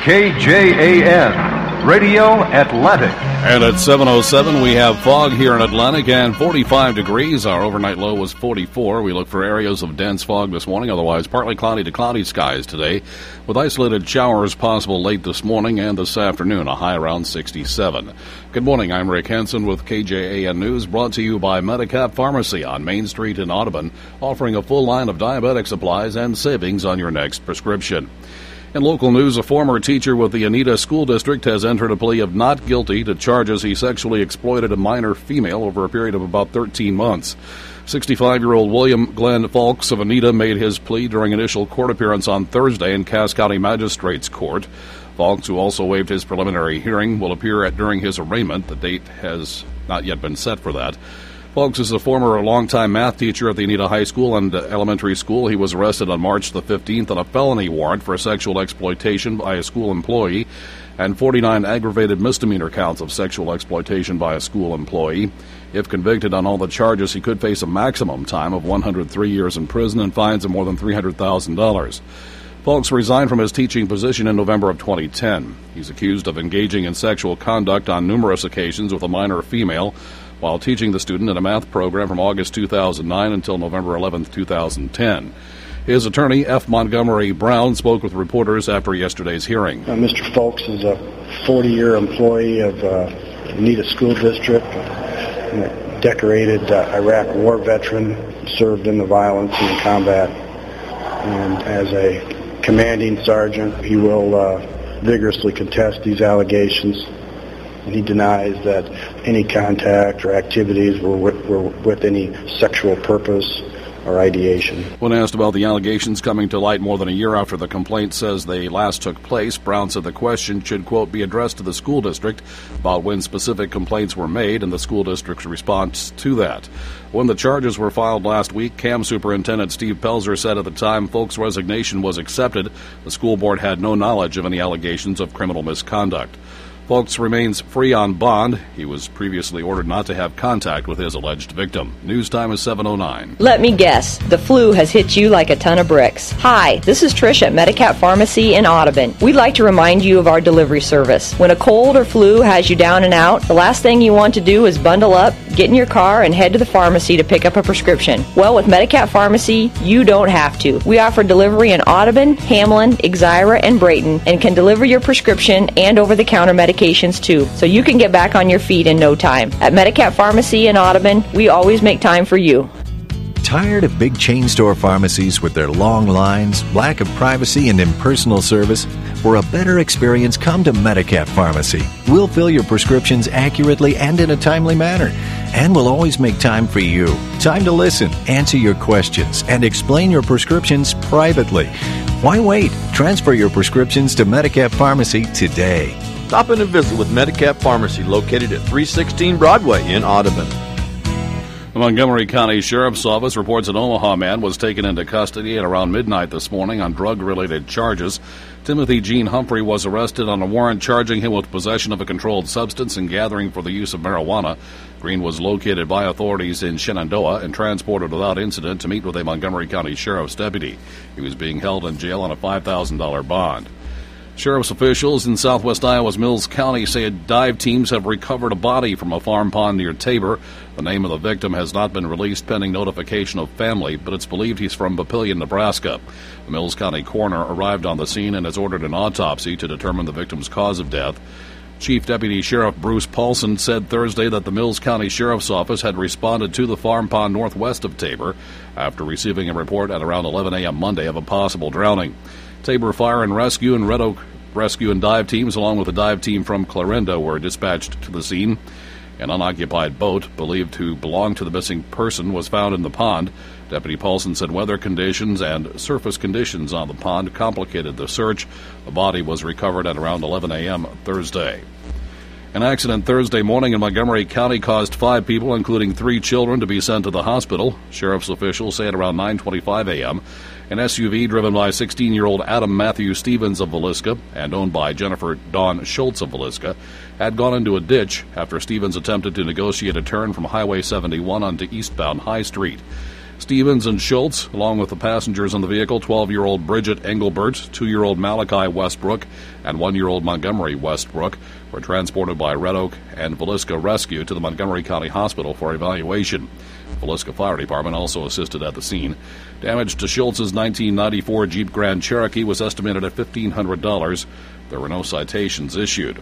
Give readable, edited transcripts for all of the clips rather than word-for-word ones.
KJAN, Radio Atlantic. And at 7:07, we have fog here in Atlantic and 45 degrees. Our overnight low was 44. We look for areas of dense fog this morning, otherwise partly cloudy to cloudy skies today, with isolated showers possible late this morning and this afternoon, a high around 67. Good morning, I'm Rick Henson with KJAN News, brought to you by Medicap Pharmacy on Main Street in Audubon, offering a full line of diabetic supplies and savings on your next prescription. In local news, a former teacher with the Oneida School District has entered a plea of not guilty to charges he sexually exploited a minor female over a period of about 13 months. 65-year-old William Glenn Falks of Oneida made his plea during initial court appearance on Thursday in Cass County Magistrates Court. Falks, who also waived his preliminary hearing, will appear during his arraignment. The date has not yet been set for that. Falks is a former longtime math teacher at the Oneida High School and Elementary School. He was arrested on March the 15th on a felony warrant for sexual exploitation by a school employee and 49 aggravated misdemeanor counts of sexual exploitation by a school employee. If convicted on all the charges, he could face a maximum time of 103 years in prison and fines of more than $300,000. Falks resigned from his teaching position in November of 2010. He's accused of engaging in sexual conduct on numerous occasions with a minor female while teaching the student in a math program from August 2009 until November 11, 2010. His attorney, F. Montgomery Brown, spoke with reporters after yesterday's hearing. Mr. Falks is a 40-year employee of Oneida School District, a decorated Iraq war veteran, served in the violence and the combat, and as a commanding sergeant, he will vigorously contest these allegations. And he denies that any contact or activities were with any sexual purpose or ideation. When asked about the allegations coming to light more than a year after the complaint says they last took place, Brown said the question should, quote, be addressed to the school district about when specific complaints were made and the school district's response to that. When the charges were filed last week, CAM Superintendent Steve Pelzer said at the time Falks' resignation was accepted, the school board had no knowledge of any allegations of criminal misconduct. Falks remains free on bond. He was previously ordered not to have contact with his alleged victim. News time is 7:09. Let me guess, the flu has hit you like a ton of bricks. Hi, this is Trish at Medicap Pharmacy in Audubon. We'd like to remind you of our delivery service. When a cold or flu has you down and out, the last thing you want to do is bundle up, get in your car, and head to the pharmacy to pick up a prescription. Well, with Medicap Pharmacy, you don't have to. We offer delivery in Audubon, Hamlin, Exira, and Brayton, and can deliver your prescription and over-the-counter medications too, so you can get back on your feet in no time. At Medicap Pharmacy in Audubon, we always make time for you. Tired of big chain store pharmacies with their long lines, lack of privacy, and impersonal service? For a better experience, come to Medicap Pharmacy. We'll fill your prescriptions accurately and in a timely manner. And we'll always make time for you. Time to listen, answer your questions, and explain your prescriptions privately. Why wait? Transfer your prescriptions to Medicap Pharmacy today. Stop in and visit with Medicap Pharmacy, located at 316 Broadway in Audubon. The Montgomery County Sheriff's Office reports an Omaha man was taken into custody at around midnight this morning on drug-related charges. Timothy Gene Humphrey was arrested on a warrant charging him with possession of a controlled substance and gathering for the use of marijuana. Green was located by authorities in Shenandoah and transported without incident to meet with a Montgomery County Sheriff's deputy. He was being held in jail on a $5,000 bond. Sheriff's officials in southwest Iowa's Mills County say dive teams have recovered a body from a farm pond near Tabor. The name of the victim has not been released pending notification of family, but it's believed he's from Papillion, Nebraska. The Mills County coroner arrived on the scene and has ordered an autopsy to determine the victim's cause of death. Chief Deputy Sheriff Bruce Paulson said Thursday that the Mills County Sheriff's Office had responded to the farm pond northwest of Tabor after receiving a report at around 11 a.m. Monday of a possible drowning. Tabor Fire and Rescue and Red Oak Rescue and Dive teams, along with a dive team from Clarinda, were dispatched to the scene. An unoccupied boat, believed to belong to the missing person, was found in the pond. Deputy Paulson said weather conditions and surface conditions on the pond complicated the search. The body was recovered at around 11 a.m. Thursday. An accident Thursday morning in Montgomery County caused 5 people, including 3 children, to be sent to the hospital. Sheriff's officials say at around 9:25 a.m., an SUV driven by 16-year-old Adam Matthew Stevens of Villisca and owned by Jennifer Dawn Schultz of Villisca had gone into a ditch after Stevens attempted to negotiate a turn from Highway 71 onto eastbound High Street. Stevens and Schultz, along with the passengers in the vehicle, 12-year-old Bridget Engelbert, 2-year-old Malachi Westbrook, and 1-year-old Montgomery Westbrook, were transported by Red Oak and Villisca Rescue to the Montgomery County Hospital for evaluation. The Villisca Fire Department also assisted at the scene. Damage to Schultz's 1994 Jeep Grand Cherokee was estimated at $1,500. There were no citations issued.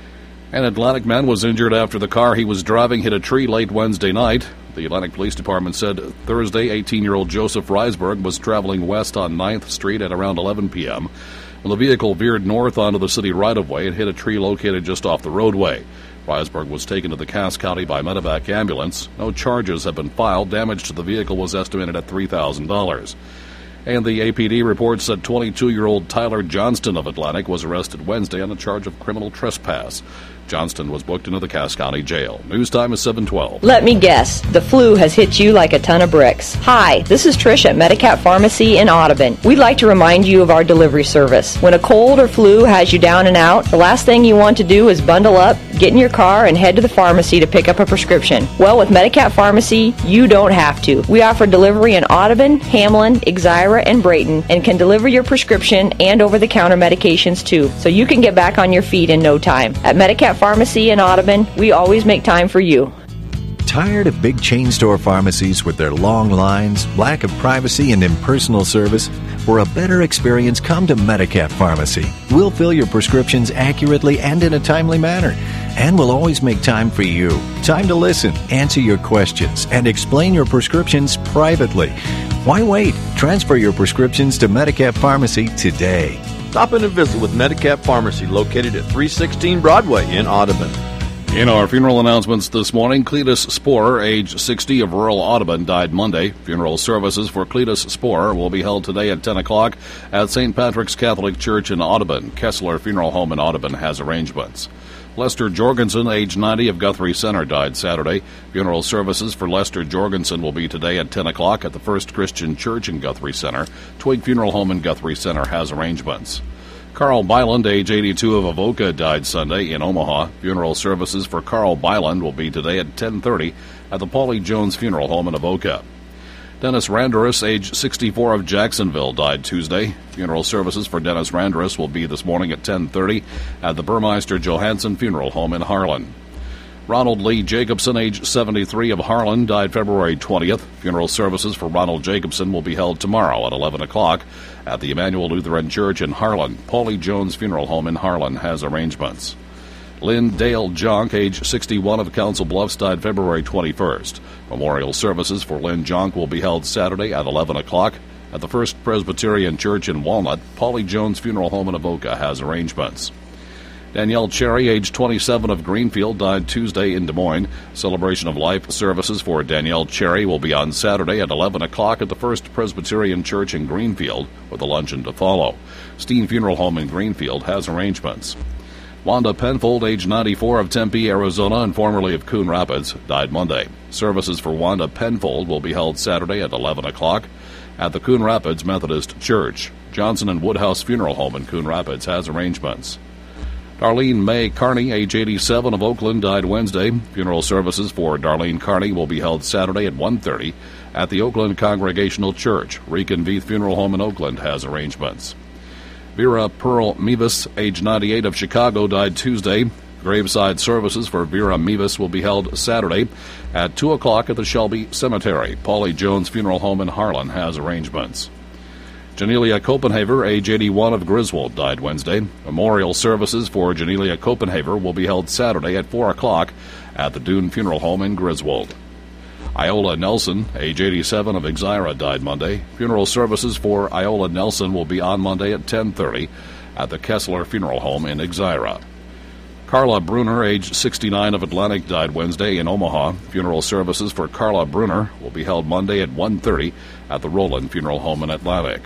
An Atlantic man was injured after the car he was driving hit a tree late Wednesday night. The Atlantic Police Department said Thursday 18-year-old Joseph Reisberg was traveling west on 9th Street at around 11 p.m. when the vehicle veered north onto the city right-of-way and hit a tree located just off the roadway. Reisberg was taken to the Cass County by medevac ambulance. No charges have been filed. Damage to the vehicle was estimated at $3,000. And the APD reports that 22-year-old Tyler Johnston of Atlantic was arrested Wednesday on a charge of criminal trespass. Johnston was booked into the Cass County Jail. News time is 7:12. Let me guess, the flu has hit you like a ton of bricks. Hi, this is Trish at Medicat Pharmacy in Audubon. We'd like to remind you of our delivery service. When a cold or flu has you down and out, the last thing you want to do is bundle up, get in your car, and head to the pharmacy to pick up a prescription. Well, with Medicat Pharmacy, you don't have to. We offer delivery in Audubon, Hamlin, Exira, and Brayton, and can deliver your prescription and over-the-counter medications too, so you can get back on your feet in no time. At Medicat Pharmacy in Audubon, we always make time for you. Tired of big chain store pharmacies with their long lines, lack of privacy, and impersonal service? For a better experience, come to Medicat Pharmacy. We'll fill your prescriptions accurately and in a timely manner. And we'll always make time for you. Time to listen, answer your questions, and explain your prescriptions privately. Why wait? Transfer your prescriptions to Medicat Pharmacy today. Stop in and visit with Medicat Pharmacy, located at 316 Broadway in Audubon. In our funeral announcements this morning, Cletus Sporer, age 60, of rural Audubon, died Monday. Funeral services for Cletus Sporer will be held today at 10 o'clock at St. Patrick's Catholic Church in Audubon. Kessler Funeral Home in Audubon has arrangements. Lester Jorgensen, age 90, of Guthrie Center, died Saturday. Funeral services for Lester Jorgensen will be today at 10 o'clock at the First Christian Church in Guthrie Center. Twig Funeral Home in Guthrie Center has arrangements. Carl Byland, age 82, of Avoca, died Sunday in Omaha. Funeral services for Carl Byland will be today at 10:30 at the Paulie Jones Funeral Home in Avoca. Dennis Randerus, age 64, of Jacksonville, died Tuesday. Funeral services for Dennis Randerus will be this morning at 10:30 at the Burmeister Johansson Funeral Home in Harlan. Ronald Lee Jacobson, age 73, of Harlan, died February 20th. Funeral services for Ronald Jacobson will be held tomorrow at 11 o'clock at the Emmanuel Lutheran Church in Harlan. Paulie Jones Funeral Home in Harlan has arrangements. Lynn Dale Jonk, age 61, of Council Bluffs, died February 21st. Memorial services for Lynn Jonk will be held Saturday at 11 o'clock at the First Presbyterian Church in Walnut. Paulie Jones Funeral Home in Avoca has arrangements. Danielle Cherry, age 27, of Greenfield, died Tuesday in Des Moines. Celebration of Life services for Danielle Cherry will be on Saturday at 11 o'clock at the First Presbyterian Church in Greenfield, with a luncheon to follow. Steen Funeral Home in Greenfield has arrangements. Wanda Penfold, age 94, of Tempe, Arizona, and formerly of Coon Rapids, died Monday. Services for Wanda Penfold will be held Saturday at 11 o'clock at the Coon Rapids Methodist Church. Johnson and Woodhouse Funeral Home in Coon Rapids has arrangements. Darlene Mae Carney, age 87, of Oakland, died Wednesday. Funeral services for Darlene Carney will be held Saturday at 1:30 at the Oakland Congregational Church. Rican Veith Funeral Home in Oakland has arrangements. Vera Pearl Mevis, age 98, of Chicago, died Tuesday. Graveside services for Vera Mevis will be held Saturday at 2 o'clock at the Shelby Cemetery. Paulie Jones Funeral Home in Harlan has arrangements. Janelia Copenhaver, age 81, of Griswold, died Wednesday. Memorial services for Janelia Copenhaver will be held Saturday at 4 o'clock at the Dune Funeral Home in Griswold. Iola Nelson, age 87, of Exira, died Monday. Funeral services for Iola Nelson will be on Monday at 10:30 at the Kessler Funeral Home in Exira. Carla Bruner, age 69, of Atlantic, died Wednesday in Omaha. Funeral services for Carla Bruner will be held Monday at 1:30 at the Roland Funeral Home in Atlantic.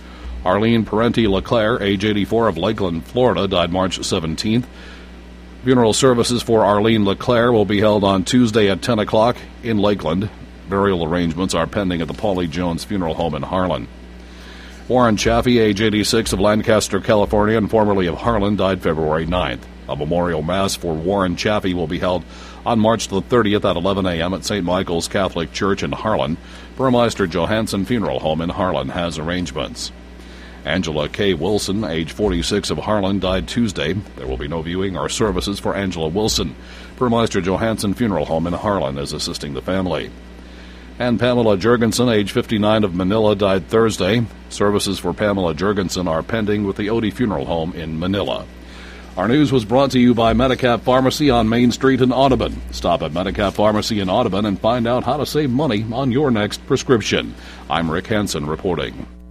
Arlene Parenti LeClaire, age 84, of Lakeland, Florida, died March 17th. Funeral services for Arlene LeClaire will be held on Tuesday at 10 o'clock in Lakeland. Burial arrangements are pending at the Paulie Jones Funeral Home in Harlan. Warren Chaffee, age 86, of Lancaster, California, and formerly of Harlan, died February 9th. A memorial mass for Warren Chaffee will be held on March the 30th at 11 a.m. at St. Michael's Catholic Church in Harlan. Burmeister Johansson Funeral Home in Harlan has arrangements. Angela K. Wilson, age 46 of Harlan, died Tuesday. There will be no viewing or services for Angela Wilson. Burmeister Johansson Funeral Home in Harlan is assisting the family. And Pamela Jurgensen, age 59 of Manila, died Thursday. Services for Pamela Jurgensen are pending with the Odie Funeral Home in Manila. Our news was brought to you by Medicap Pharmacy on Main Street in Audubon. Stop at Medicap Pharmacy in Audubon and find out how to save money on your next prescription. I'm Rick Hansen reporting.